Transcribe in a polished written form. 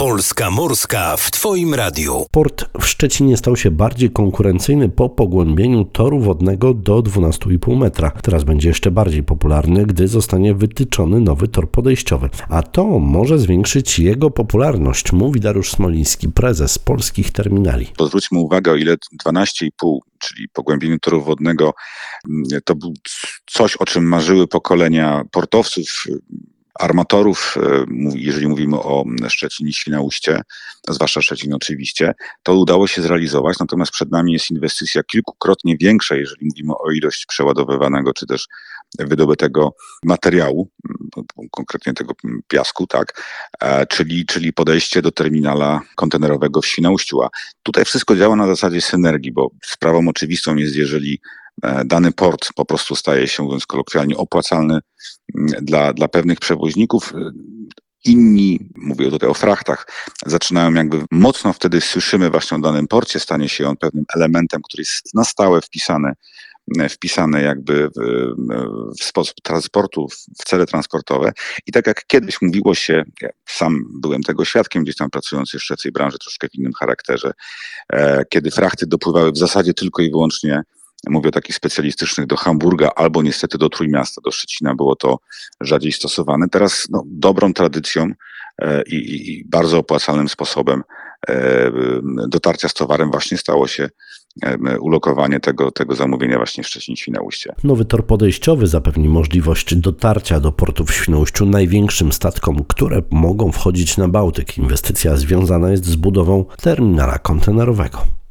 Polska Morska w Twoim radiu. Port w Szczecinie stał się bardziej konkurencyjny po pogłębieniu toru wodnego do 12,5 metra. Teraz będzie jeszcze bardziej popularny, gdy zostanie wytyczony nowy tor podejściowy. A to może zwiększyć jego popularność, mówi Dariusz Smoliński, prezes Polskich Terminali. Zwróćmy uwagę, o ile 12,5, czyli pogłębieniu toru wodnego, to był coś, o czym marzyły pokolenia portowców, armatorów, jeżeli mówimy o Szczecinie, Świnoujście, zwłaszcza Szczecin oczywiście, to udało się zrealizować, natomiast przed nami jest inwestycja kilkukrotnie większa, jeżeli mówimy o ilość przeładowywanego czy też wydobytego materiału, konkretnie tego piasku, tak, czyli podejście do terminala kontenerowego w Świnoujściu. A tutaj wszystko działa na zasadzie synergii, bo sprawą oczywistą jest, jeżeli dany port po prostu staje się, mówiąc kolokwialnie, opłacalny dla pewnych przewoźników. Inni, mówię tutaj o frachtach, zaczynają jakby mocno wtedy słyszymy właśnie o danym porcie, stanie się on pewnym elementem, który jest na stałe wpisane jakby w sposób transportu, w cele transportowe. I tak jak kiedyś mówiło się, ja sam byłem tego świadkiem, gdzieś tam pracując jeszcze w tej branży troszkę w innym charakterze, kiedy frachty dopływały w zasadzie tylko i wyłącznie, mówię o takich specjalistycznych, do Hamburga albo niestety do Trójmiasta, do Szczecina było to rzadziej stosowane. Teraz dobrą tradycją i bardzo opłacalnym sposobem dotarcia z towarem właśnie stało się ulokowanie tego zamówienia właśnie w Szczecinie-Świnoujście. Nowy tor podejściowy zapewni możliwość dotarcia do portu w Świnoujściu największym statkom, które mogą wchodzić na Bałtyk. Inwestycja związana jest z budową terminala kontenerowego.